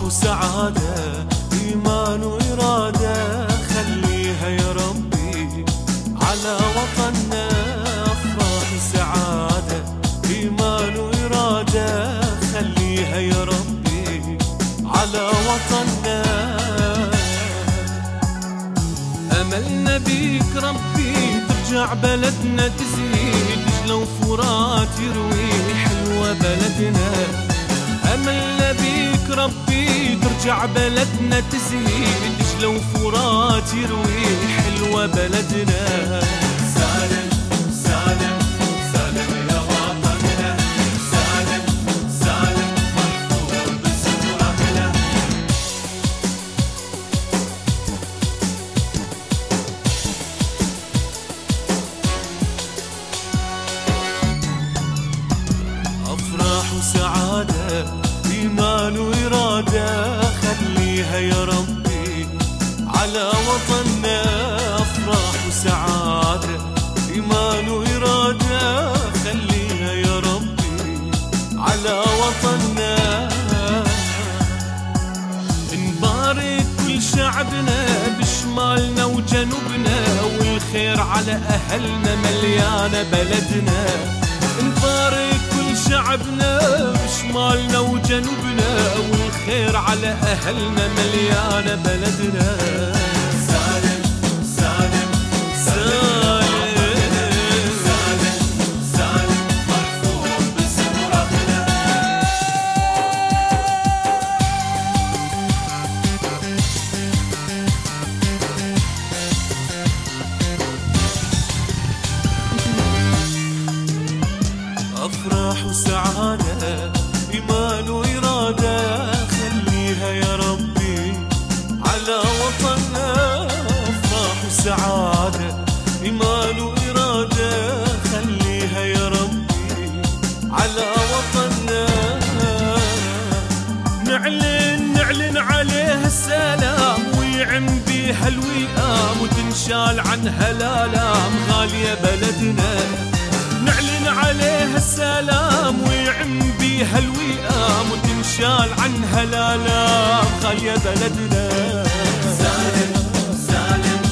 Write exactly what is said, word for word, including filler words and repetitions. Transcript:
وسعادة، إيمان وإرادة، خليها يا ربي على وطننا. أفراح وسعادة، إيمان وإرادة، خليها يا ربي على وطننا. أملنا بيك ربي ترجع بلدنا، تزيد دجلة وفرات يروي حلوة بلدنا. أملنا بيك ربي ترجع بلدنا، تزيد دجلة وفرات يروي حلوة بلدنا. سالم سالم سالم يا وطننا، سالم سالم مرفوع باسم رحلة. أفراح وسعادة، إيمان وإرادة، خليها يا ربي على وطننا. أفراح وسعادة، إيمان وإرادة، خليها يا ربي على وطننا. نبارك كل شعبنا بشمالنا وجنوبنا، والخير على أهلنا مليانة بلدنا. نبارك كل شعبنا بشمالنا وجنوبنا، والخير على أهلنا مليانة بلدنا. سالم سالم سالم سالم سالم مرفوع باسم ربنا. أفراح وسعادة، إيمان وإرادة، خليها يا ربي على وطننا. أفراح وسعادة، إيمان وإرادة، خليها يا ربي على وطننا. نعلن نعلن عليها السلام، ويعم بيها الوئام، وتنشال عنها الآلام، غالية بلدنا. نعلن عليها السلام، ويعم بيها الوئام، وتنشال عنها الآلام، غالية بلدنا. سالم سالم